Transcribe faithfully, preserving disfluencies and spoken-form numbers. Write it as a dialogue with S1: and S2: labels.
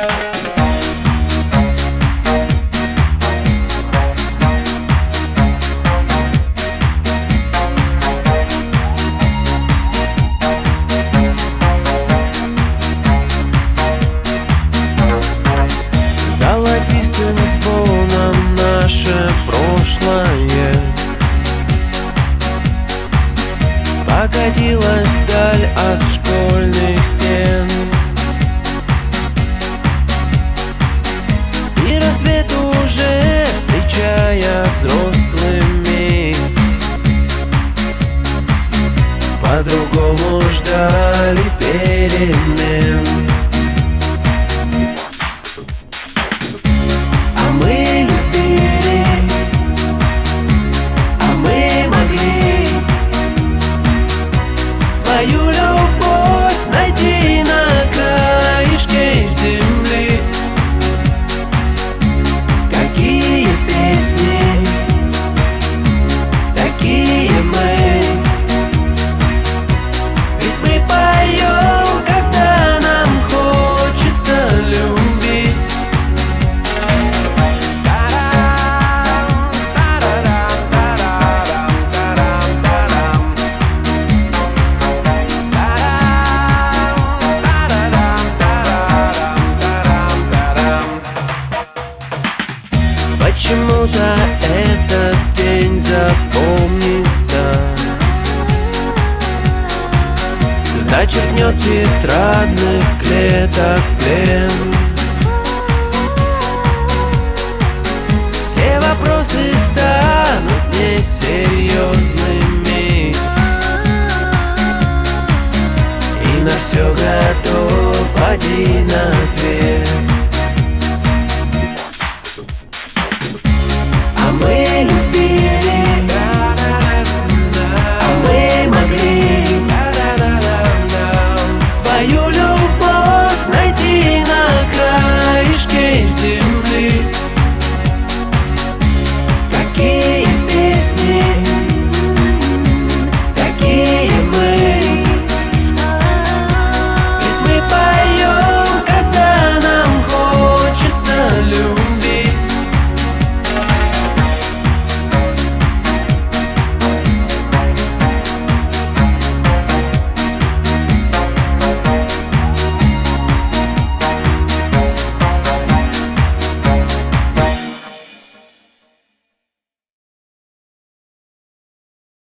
S1: Золотистым звоном наше прошлое покатилась вдаль от школьных стен. И рассвет уже, встречая взрослыми, по-другому ждали перемен. А мы любили, а мы могли свою любовь найти на краешке земли. Какие песни, такие мы. Ведь мы поем, когда нам хочется любить. Почему-то этот день запомнится, зачеркнет тетрадных клеток плен.